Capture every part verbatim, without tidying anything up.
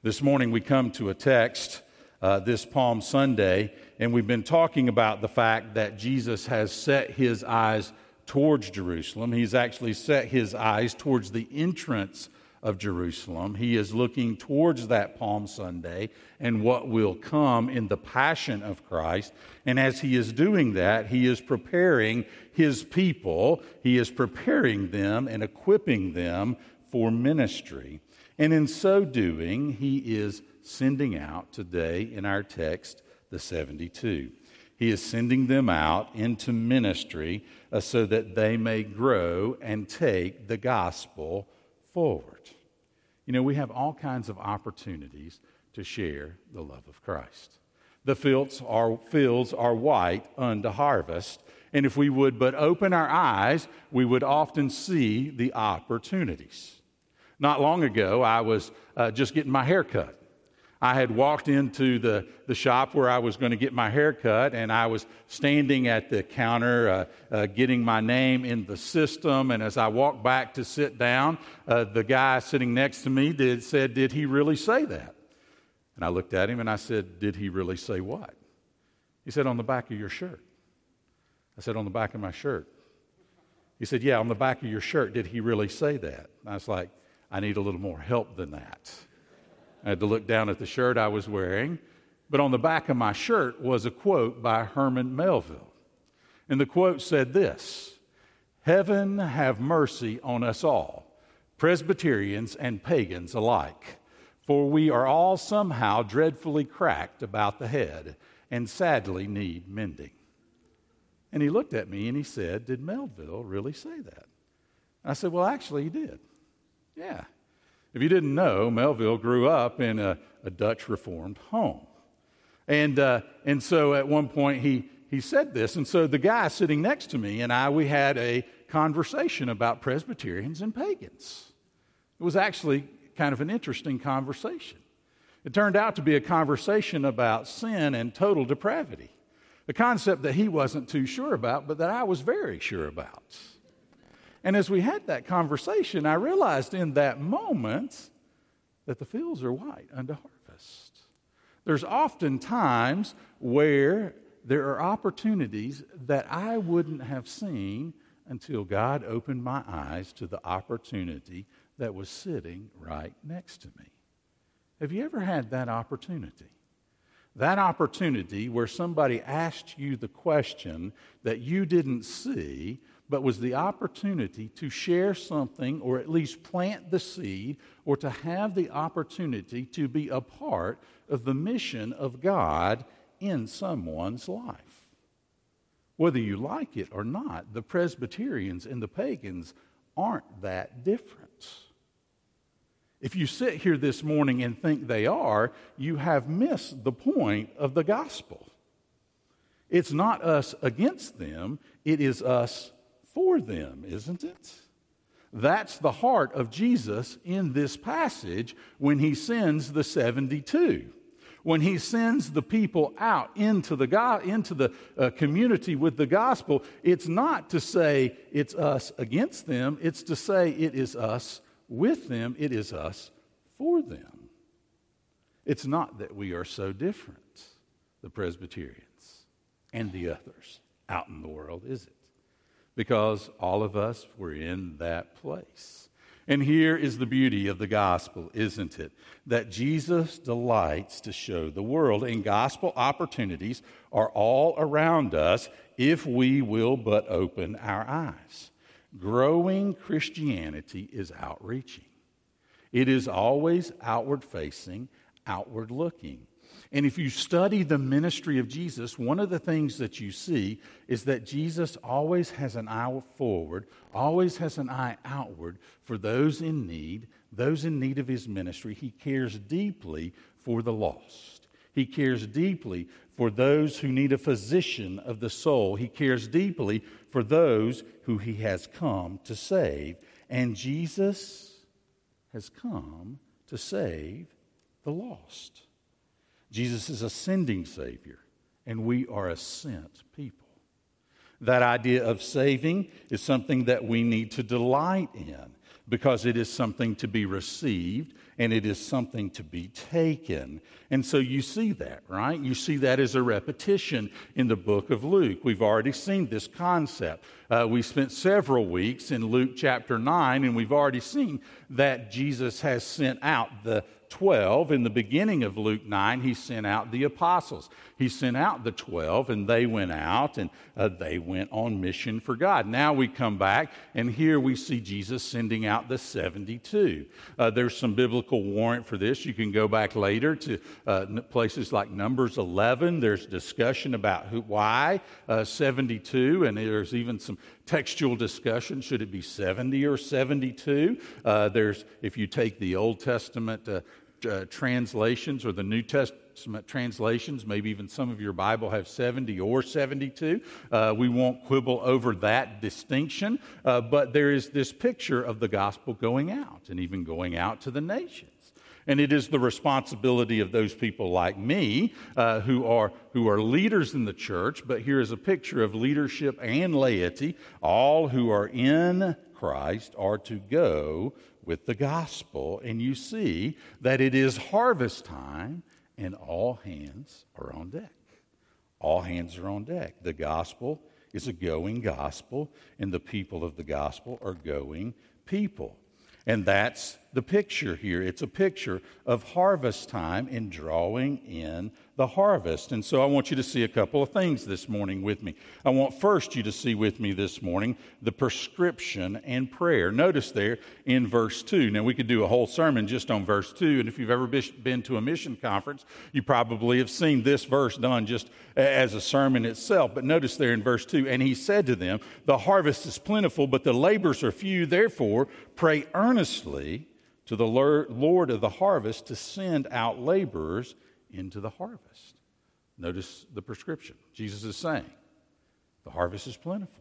This morning we come to a text uh, this Palm Sunday, and we've been talking about the fact that Jesus has set his eyes towards Jerusalem. He's actually set his eyes towards the entrance of Jerusalem. He is looking towards that Palm Sunday and what will come in the passion of Christ. And as he is doing that, he is preparing his people. He is preparing them and equipping them for ministry. And in so doing, he is sending out today in our text the seventy-two. He is sending them out into ministry uh, so that they may grow and take the gospel forward. You know, we have all kinds of opportunities to share the love of Christ. The fields are, fields are white unto harvest, and if we would but open our eyes, we would often see the opportunities. Not long ago, I was uh, just getting my hair cut. I had walked into the, the shop where I was going to get my hair cut, and I was standing at the counter uh, uh, getting my name in the system. And as I walked back to sit down, uh, the guy sitting next to me did, said, "Did he really say that?" And I looked at him and I said, "Did he really say what?" He said, "On the back of your shirt." I said, "On the back of my shirt?" He said, "Yeah, on the back of your shirt. Did he really say that?" And I was like, I need a little more help than that. I had to look down at the shirt I was wearing, but on the back of my shirt was a quote by Herman Melville. And the quote said this: "Heaven have mercy on us all, Presbyterians and pagans alike, for we are all somehow dreadfully cracked about the head and sadly need mending." And he looked at me and he said, "Did Melville really say that?" And I said, "Well, actually he did. Yeah. If you didn't know, Melville grew up in a, a Dutch Reformed home. And uh, and so at one point he, he said this. And so the guy sitting next to me and I, we had a conversation about Presbyterians and pagans. It was actually kind of an interesting conversation. It turned out to be a conversation about sin and total depravity, a concept that he wasn't too sure about, but that I was very sure about. And as we had that conversation, I realized in that moment that the fields are white unto harvest. There's often times where there are opportunities that I wouldn't have seen until God opened my eyes to the opportunity that was sitting right next to me. Have you ever had that opportunity? That opportunity where somebody asked you the question that you didn't see, but was the opportunity to share something or at least plant the seed or to have the opportunity to be a part of the mission of God in someone's life. Whether you like it or not, the Presbyterians and the pagans aren't that different. If you sit here this morning and think they are, you have missed the point of the gospel. It's not us against them, it is us for them, isn't it? That's the heart of Jesus in this passage when he sends the seventy-two. When he sends the people out into the go- into the uh, community with the gospel, it's not to say it's us against them, it's to say it is us with them, it is us for them. It's not that we are so different, the Presbyterians and the others out in the world, is it? Because all of us were in that place. And here is the beauty of the gospel, isn't it? That Jesus delights to show the world, and gospel opportunities are all around us if we will but open our eyes. Growing Christianity is outreaching. It is always outward-facing, outward-looking. And if you study the ministry of Jesus, one of the things that you see is that Jesus always has an eye forward, always has an eye outward for those in need, those in need of his ministry. He cares deeply for the lost. He cares deeply for those who need a physician of the soul. He cares deeply for those who he has come to save. And Jesus has come to save the lost. Jesus is a sending Savior, and we are a sent people. That idea of saving is something that we need to delight in. because it is something to be received and it is something to be taken. And so you see that, right? You see that as a repetition in the book of Luke. We've already seen this concept. Uh, we spent several weeks in Luke chapter nine, and we've already seen that Jesus has sent out the twelve. In the beginning of Luke nine, he sent out the apostles. He sent out the twelve, and they went out, and uh, they went on mission for God. Now we come back, and here we see Jesus sending out the seventy-two. Uh, there's some biblical warrant for this. You can go back later to uh, places like Numbers eleven. There's discussion about who, why uh, seventy-two, and there's even some textual discussion. Should it be seventy or seventy-two? Uh, there's, if you take the Old Testament uh, uh, translations or the New Testament translations, maybe even some of your Bible have seventy or seventy-two. Uh, we won't quibble over that distinction, uh, but there is this picture of the gospel going out and even going out to the nations. And it is the responsibility of those people like me uh, who are who are leaders in the church, but here is a picture of leadership and laity. All who are in Christ are to go with the gospel. And you see that it is harvest time and all hands are on deck. All hands are on deck. The gospel is a going gospel, and the people of the gospel are going people. And that's the picture here. It's a picture of harvest time and drawing in the harvest. And so I want you to see a couple of things this morning with me. I want first you to see with me this morning the prescription and prayer. Notice there in verse two. Now we could do a whole sermon just on verse two. And if you've ever been to a mission conference, you probably have seen this verse done just as a sermon itself. But notice there in verse two, and he said to them, the harvest is plentiful, but the laborers are few. Therefore, pray earnestly to the Lord of the harvest to send out laborers into the harvest. Notice the prescription. Jesus is saying, the harvest is plentiful.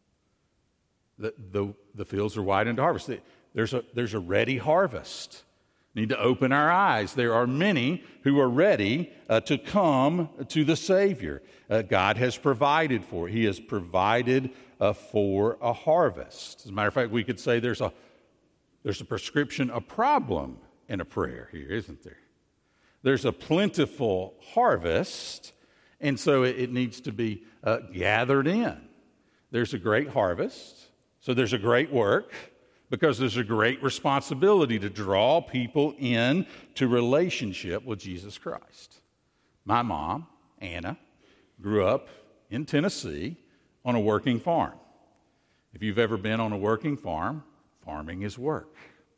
The, the, the fields are wide into harvest. There's a, there's a ready harvest. Need to open our eyes. There are many who are ready uh, to come to the Savior. Uh, God has provided for it. He has provided uh, for a harvest. As a matter of fact, we could say there's a There's a prescription, a problem, and a prayer here, isn't there? There's a plentiful harvest, and so it, it needs to be uh, gathered in. There's a great harvest, so there's a great work, because there's a great responsibility to draw people in to relationship with Jesus Christ. My mom, Anna, grew up in Tennessee on a working farm. If you've ever been on a working farm, farming is work.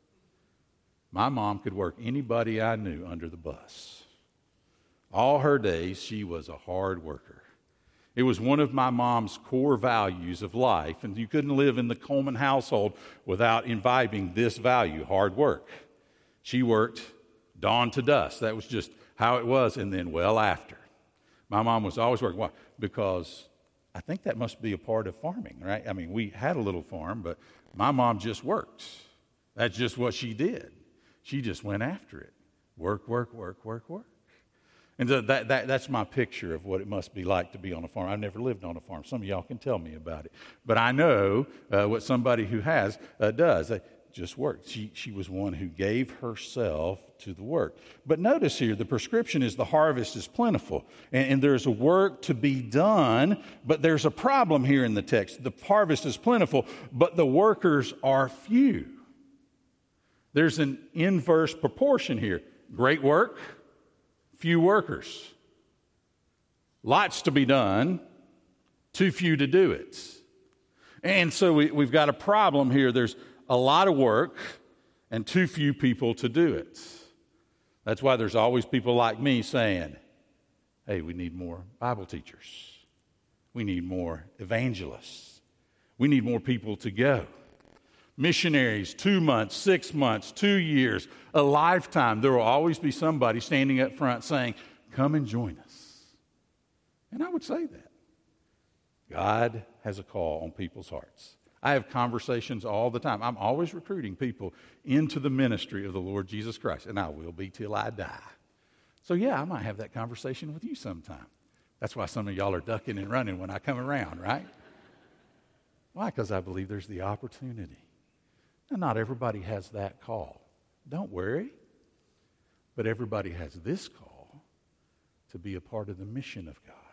My mom could work anybody I knew under the bus. All her days, she was a hard worker. It was one of my mom's core values of life, and you couldn't live in the Coleman household without imbibing this value, hard work. She worked dawn to dusk. That was just how it was, and then well after. My mom was always working. Why? Because I think that must be a part of farming, right? I mean, we had a little farm, but my mom just worked. That's just what she did. She just went after it. Work, work, work, work, work. And so that, that, that's my picture of what it must be like to be on a farm. I've never lived on a farm. Some of y'all can tell me about it. But I know uh, what somebody who has uh, does. They just worked. She, she was one who gave herself to the work. But notice here, the prescription is the harvest is plentiful. And, and there's a work to be done, but there's a problem here in the text. The harvest is plentiful, but the workers are few. There's an inverse proportion here. Great work, few workers. Lots to be done, too few to do it. And so we, we've got a problem here. There's a lot of work and too few people to do it. That's why there's always people like me saying, hey, we need more Bible teachers. We need more evangelists. We need more people to go. Missionaries, two months, six months, two years, a lifetime. There will always be somebody standing up front saying, come and join us. And I would say that. God has a call on people's hearts. I have conversations all the time. I'm always recruiting people into the ministry of the Lord Jesus Christ, and I will be till I die. So yeah, I might have that conversation with you sometime. That's why some of y'all are ducking and running when I come around, right? Why? Because I believe there's the opportunity Now, not everybody has that call. Don't worry. But everybody has this call to be a part of the mission of God.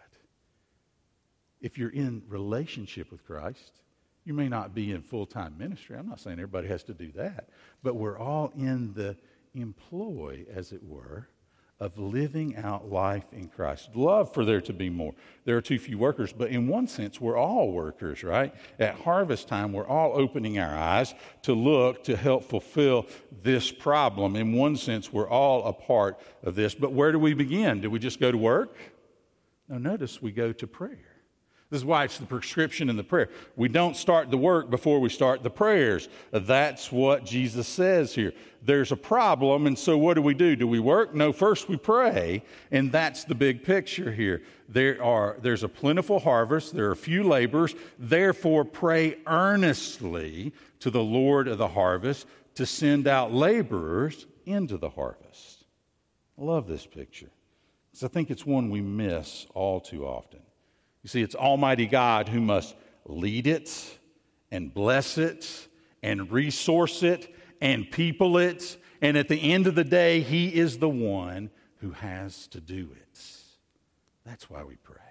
If you're in relationship with Christ, you may not be in full-time ministry. I'm not saying everybody has to do that. But we're all in the employ, as it were, of living out life in Christ. Love for there to be more. There are too few workers, but in one sense, we're all workers, right? At harvest time, we're all opening our eyes to look to help fulfill this problem. In one sense, we're all a part of this. But where do we begin? Do we just go to work? No, notice we go to prayer. This is why it's the prescription in the prayer. We don't start the work before we start the prayers. That's what Jesus says here. There's a problem, and so what do we do? Do we work? No, first we pray, and that's the big picture here. There are, there's a plentiful harvest. There are few laborers. Therefore, pray earnestly to the Lord of the harvest to send out laborers into the harvest. I love this picture because I think it's one we miss all too often. You see, it's Almighty God who must lead it and bless it and resource it and people it. And at the end of the day, He is the one who has to do it. That's why we pray.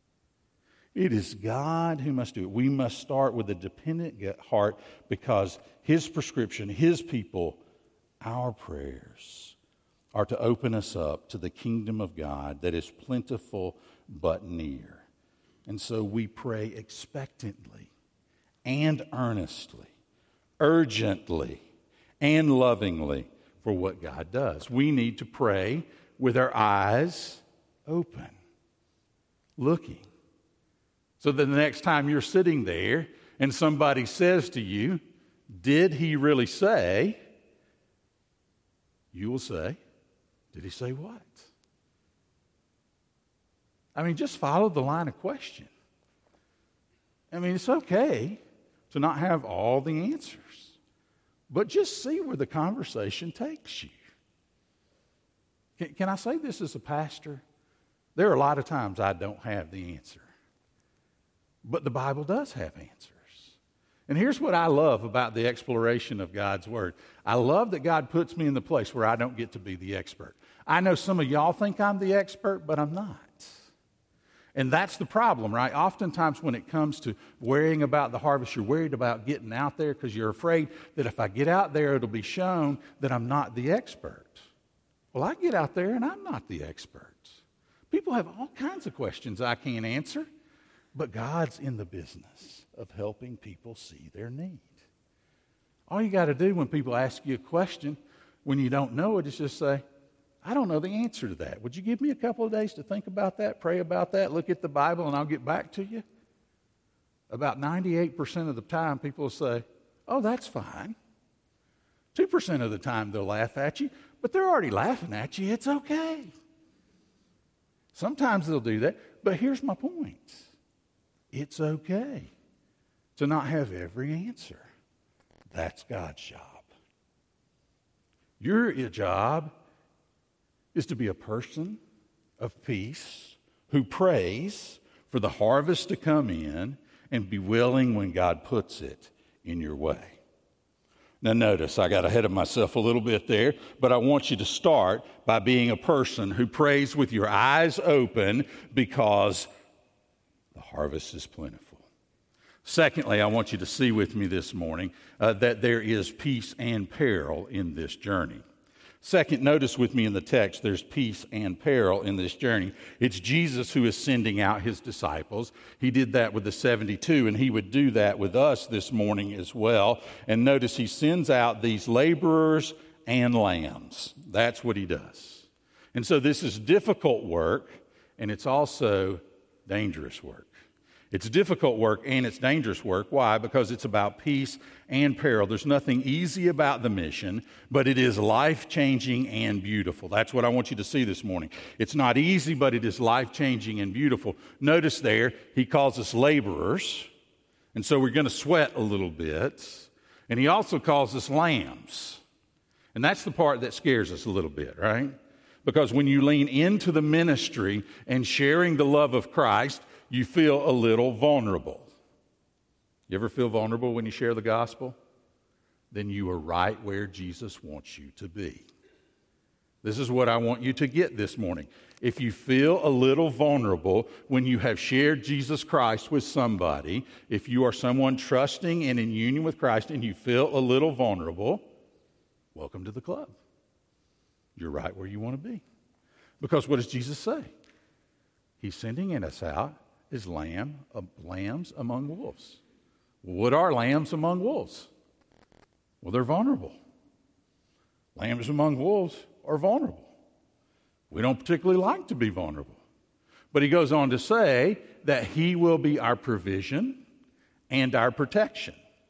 It is God who must do it. We must start with a dependent heart because His prescription, His people, our prayers are to open us up to the kingdom of God that is plentiful but near. And so we pray expectantly and earnestly, urgently and lovingly for what God does. We need to pray with our eyes open, looking. So that the next time you're sitting there and somebody says to you, "Did he really say?" you will say, "Did he say what?" I mean, just follow the line of question. I mean, it's okay to not have all the answers, but just see where the conversation takes you. Can, can I say this as a pastor? There are a lot of times I don't have the answer, but the Bible does have answers. And here's what I love about the exploration of God's Word. I love that God puts me in the place where I don't get to be the expert. I know some of y'all think I'm the expert, but I'm not. And that's the problem, right? Oftentimes when it comes to worrying about the harvest, you're worried about getting out there because you're afraid that if I get out there, it'll be shown that I'm not the expert. Well, I get out there and I'm not the expert. People have all kinds of questions I can't answer, but God's in the business of helping people see their need. All you got to do when people ask you a question, when you don't know it, is just say, "I don't know the answer to that. Would you give me a couple of days to think about that, pray about that, look at the Bible, and I'll get back to you?" About ninety-eight percent of the time, people will say, "Oh, that's fine." two percent of the time, they'll laugh at you, but they're already laughing at you. It's okay. Sometimes they'll do that, but here's my point. It's okay to not have every answer. That's God's job. Your job is to be a person of peace who prays for the harvest to come in and be willing when God puts it in your way. Now notice, I got ahead of myself a little bit there, but I want you to start by being a person who prays with your eyes open because the harvest is plentiful. Secondly, I want you to see with me this morning uh, that there is peace and peril in this journey. Second, notice with me in the text, there's peace and peril in this journey. It's Jesus who is sending out his disciples. He did that with the seventy-two, and he would do that with us this morning as well. And notice he sends out these laborers and lambs. That's what he does. And so this is difficult work, and it's also dangerous work. It's difficult work and it's dangerous work. Why? Because it's about peace and peril. There's nothing easy about the mission, but it is life-changing and beautiful. That's what I want you to see this morning. It's not easy, but it is life-changing and beautiful. Notice there, he calls us laborers, and so we're going to sweat a little bit. And he also calls us lambs. And that's the part that scares us a little bit, right? Because when you lean into the ministry and sharing the love of Christ, you feel a little vulnerable. You ever feel vulnerable when you share the gospel? then you are right where Jesus wants you to be. This is what I want you to get this morning. If you feel a little vulnerable when you have shared Jesus Christ with somebody, if you are someone trusting and in union with Christ and you feel a little vulnerable, welcome to the club. You're right where you want to be. Because what does Jesus say? He's sending us out as lamb, uh, lambs among wolves. What are lambs among wolves? Well, they're vulnerable. Lambs among wolves are vulnerable. We don't particularly like to be vulnerable. But he goes on to say that he will be our provision and our protection.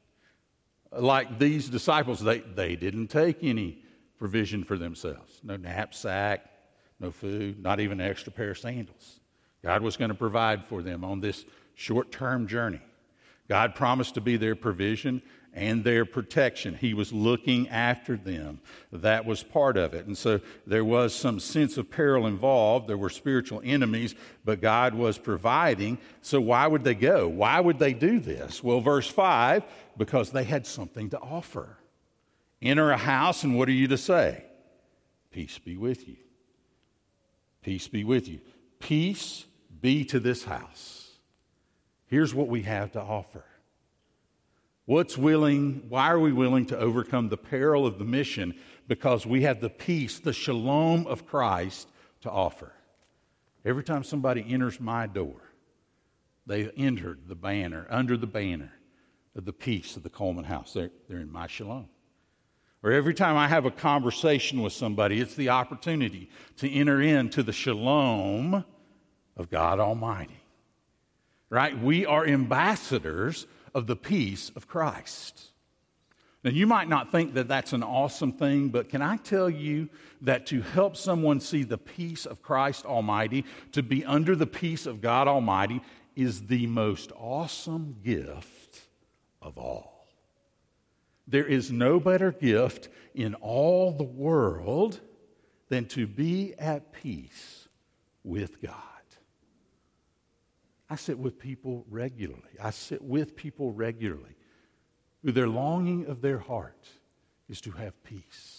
Like these disciples, they, they didn't take any provision for themselves. No knapsack, no food, not even an extra pair of sandals. God was going to provide for them on this short-term journey. God promised to be their provision and their protection. He was looking after them. That was part of it. And so there was some sense of peril involved. There were spiritual enemies, but God was providing. So why would they go? Why would they do this? Well, verse five, because they had something to offer. Enter a house, and what are you to say? Peace be with you. Peace be with you. Peace be to this house. Here's what we have to offer. What's willing, why are we willing to overcome the peril of the mission? Because we have the peace, the shalom of Christ to offer. Every time somebody enters my door, they entered the banner, under the banner of the peace of the Coleman house. They're, they're in my shalom. Or every time I have a conversation with somebody, it's the opportunity to enter into the shalom of God Almighty. Right? We are ambassadors of the peace of Christ. Now, you might not think that that's an awesome thing, but can I tell you that to help someone see the peace of Christ Almighty, to be under the peace of God Almighty, is the most awesome gift of all. There is no better gift in all the world than to be at peace with God. I sit with people regularly. I sit with people regularly who their longing of their heart is to have peace.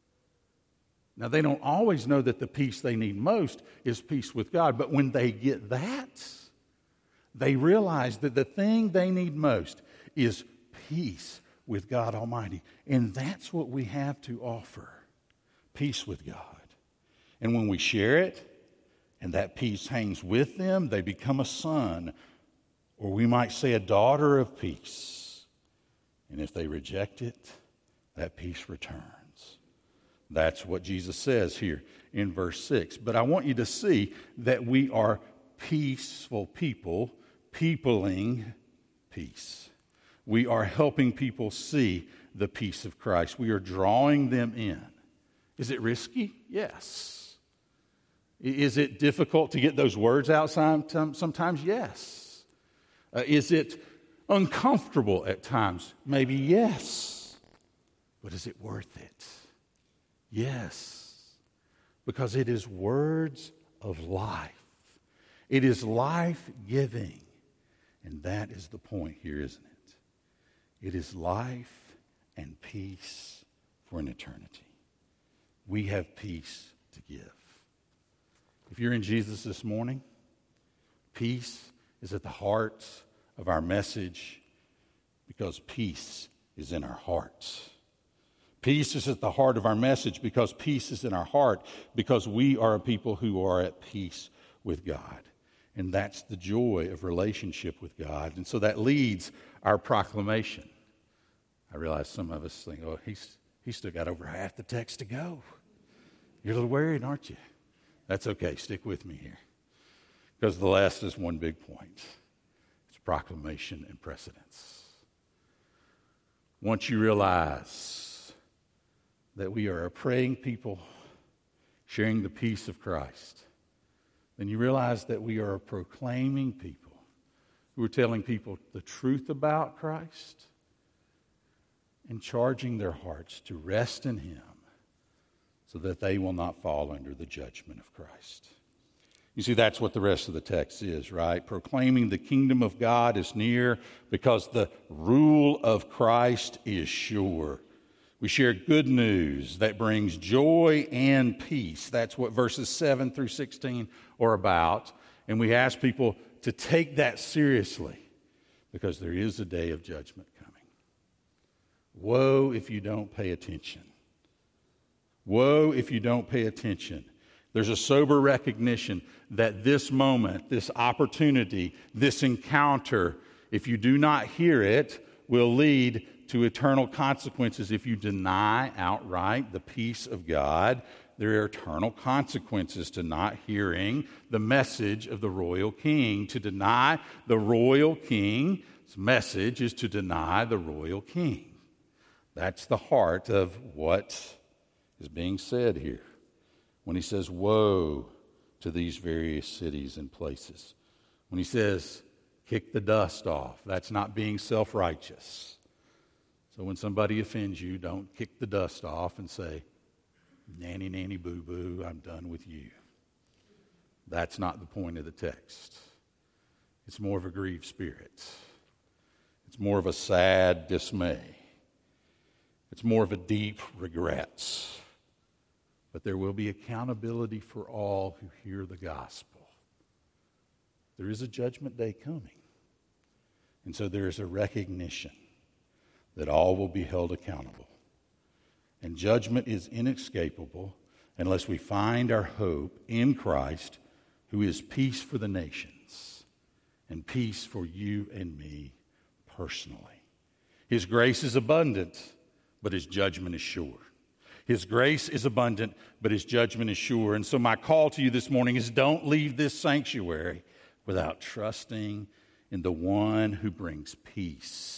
Now, they don't always know that the peace they need most is peace with God, but when they get that, they realize that the thing they need most is peace with God Almighty. And that's what we have to offer, peace with God. And when we share it, and that peace hangs with them, they become a son, or we might say a daughter of peace. And if they reject it, that peace returns. That's what Jesus says here in verse six. But I want you to see that we are peaceful people, peopling peace. We are helping people see the peace of Christ. We are drawing them in. Is it risky? Yes. Is it difficult to get those words out sometimes? Yes. Uh, is it uncomfortable at times? Maybe yes. But is it worth it? Yes. Because it is words of life. It is life-giving. And that is the point here, isn't it? It is life and peace for an eternity. We have peace to give. If you're in Jesus this morning, peace is at the heart of our message because peace is in our hearts. Peace is at the heart of our message because peace is in our heart, because we are a people who are at peace with God. And that's the joy of relationship with God. And so that leads our proclamation. I realize some of us think, oh, he's, he's still got over half the text to go. You're a little worried, aren't you? That's okay. Stick with me here. Because the last is one big point. It's proclamation and precedence. Once you realize that we are a praying people sharing the peace of Christ, then you realize that we are a proclaiming people who are telling people the truth about Christ and charging their hearts to rest in Him, so that they will not fall under the judgment of Christ. You see, that's what the rest of the text is, right? Proclaiming the kingdom of God is near because the rule of Christ is sure. We share good news that brings joy and peace. That's what verses seven through sixteen are about. And we ask people to take that seriously because there is a day of judgment coming. Woe if you don't pay attention. Woe if you don't pay attention. There's a sober recognition that this moment, this opportunity, this encounter, if you do not hear it, will lead to eternal consequences. If you deny outright the peace of God, there are eternal consequences to not hearing the message of the royal king. To deny the royal king's message is to deny the royal king. That's the heart of what is being said here when he says, woe to these various cities and places. When he says, kick the dust off, that's not being self-righteous. So when somebody offends you, don't kick the dust off and say, nanny, nanny, boo-boo, I'm done with you. That's not the point of the text. It's more of a grieved spirit. It's more of a sad dismay. It's more of a deep regrets. But there will be accountability for all who hear the gospel. There is a judgment day coming. And so there is a recognition that all will be held accountable. And judgment is inescapable unless we find our hope in Christ, who is peace for the nations and peace for you and me personally. His grace is abundant, but his judgment is sure. His grace is abundant, but his judgment is sure. And so my call to you this morning is don't leave this sanctuary without trusting in the one who brings peace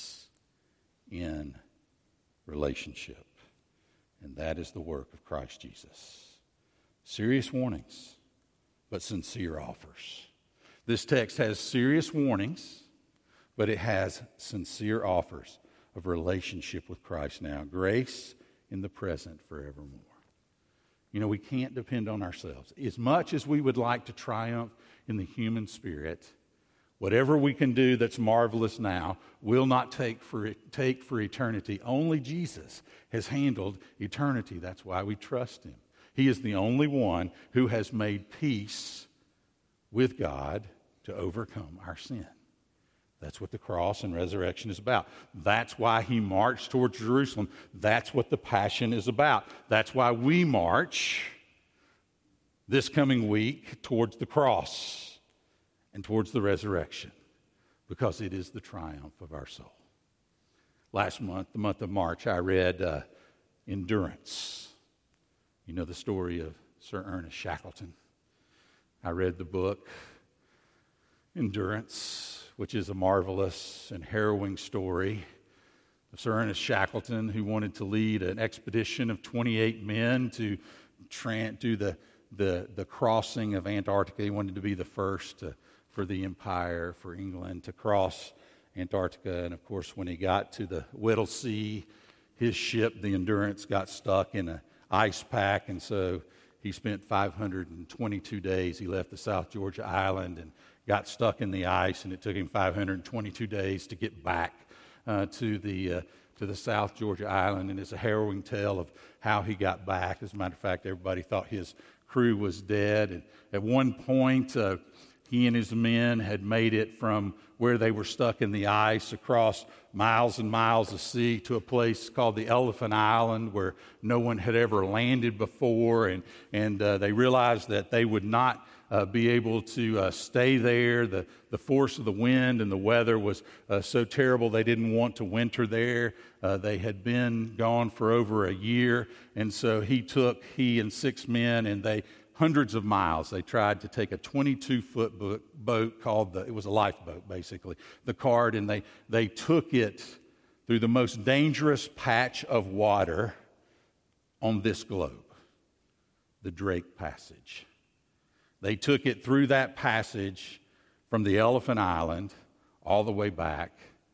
in relationship. And that is the work of Christ Jesus. Serious warnings, but sincere offers. This text has serious warnings, but it has sincere offers of relationship with Christ now. Grace in the present forevermore. You know, we can't depend on ourselves. As much as we would like to triumph in the human spirit, whatever we can do that's marvelous now will not take for, take for eternity. Only Jesus has handled eternity. That's why we trust him. He is the only one who has made peace with God to overcome our sin. That's what the cross and resurrection is about. That's why he marched towards Jerusalem. That's what the Passion is about. That's why we march this coming week towards the cross and towards the resurrection, because it is the triumph of our soul. Last month, the month of March, I read uh, Endurance. You know the story of Sir Ernest Shackleton. I read the book Endurance, which is a marvelous and harrowing story of Sir Ernest Shackleton, who wanted to lead an expedition of twenty-eight men to tra- do the, the, the crossing of Antarctica. He wanted to be the first to, for the Empire, for England, to cross Antarctica. And of course, when he got to the Weddell Sea, his ship, the Endurance, got stuck in an ice pack, and so he spent five hundred twenty-two days. He left the South Georgia island and got stuck in the ice, and it took him five hundred twenty-two days to get back uh, to the uh, to the South Georgia island. And it's a harrowing tale of how he got back. As a matter of fact, everybody thought his crew was dead. And at one point, uh, he and his men had made it from where they were stuck in the ice across miles and miles of sea to a place called the Elephant Island, where no one had ever landed before. And, and uh, they realized that they would not Uh, be able to uh, stay there. The, the force of the wind and the weather was uh, so terrible they didn't want to winter there. Uh, they had been gone for over a year, and so he took, he and six men, and they, hundreds of miles, they tried to take a twenty-two foot boat, boat called, the, it was a lifeboat basically, the Card, and they, they took it through the most dangerous patch of water on this globe, the Drake Passage. They took it through that passage from the Elephant Island all the way back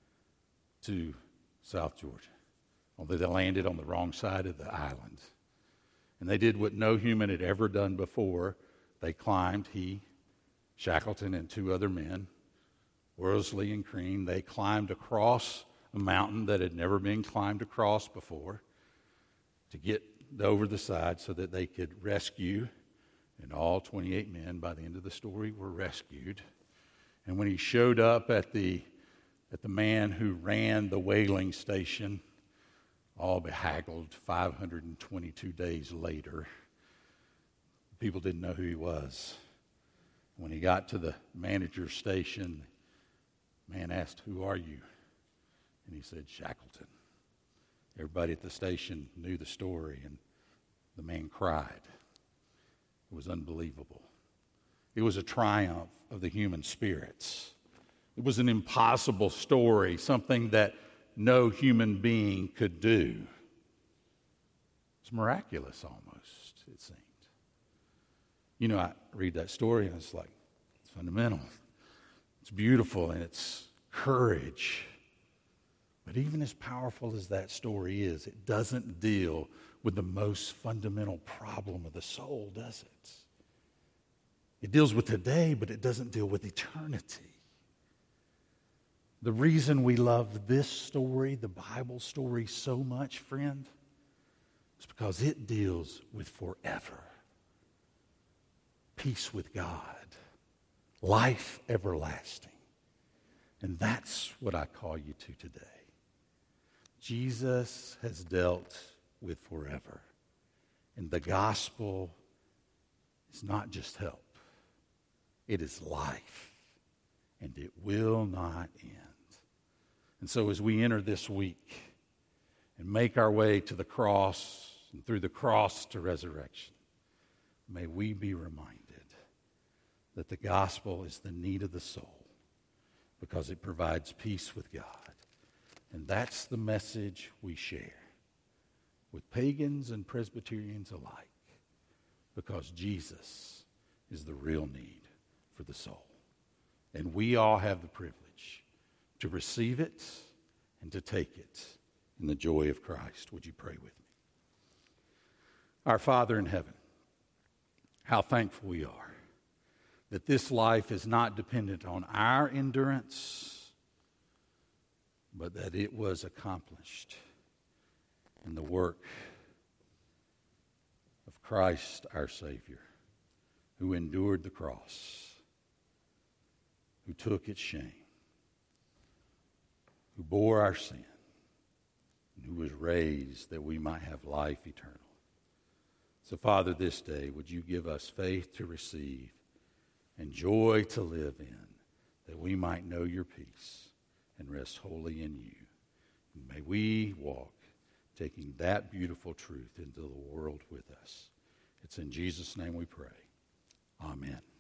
to South Georgia. Although they landed on the wrong side of the island. And they did what no human had ever done before. They climbed, he, Shackleton, and two other men, Worsley and Crean. They climbed across a mountain that had never been climbed across before. to get over the side so that they could rescue. And all twenty-eight men, by the end of the story, were rescued. And when he showed up at the at the man who ran the whaling station, all behaggled, five hundred twenty-two days later, people didn't know who he was. When he got to the manager's station, the man asked, "Who are you?" And he said, "Shackleton." Everybody at the station knew the story, and the man cried. It was unbelievable. It was a triumph of the human spirits. It was an impossible story, something that no human being could do. It's miraculous almost, it seemed. You know, I read that story and it's like, it's fundamental. It's beautiful and it's courage. But even as powerful as that story is, it doesn't deal with the most fundamental problem of the soul, does it? It deals with today, but it doesn't deal with eternity. The reason we love this story, the Bible story, so much, friend, is because it deals with forever. Peace with God. Life everlasting. And that's what I call you to today. Jesus has dealt with forever. And the gospel is not just help. It is life. And it will not end. And so as we enter this week and make our way to the cross and through the cross to resurrection, may we be reminded that the gospel is the need of the soul because it provides peace with God. And that's the message we share with pagans and Presbyterians alike, because Jesus is the real need for the soul. And we all have the privilege to receive it and to take it in the joy of Christ. Would you pray with me? Our Father in heaven, how thankful we are that this life is not dependent on our endurance, but that it was accomplished in the work of Christ our Savior, who endured the cross, who took its shame, who bore our sin, and who was raised that we might have life eternal. So, Father, this day, would you give us faith to receive and joy to live in, that we might know your peace and rest wholly in you. And may we walk taking that beautiful truth into the world with us. It's in Jesus' name we pray. Amen.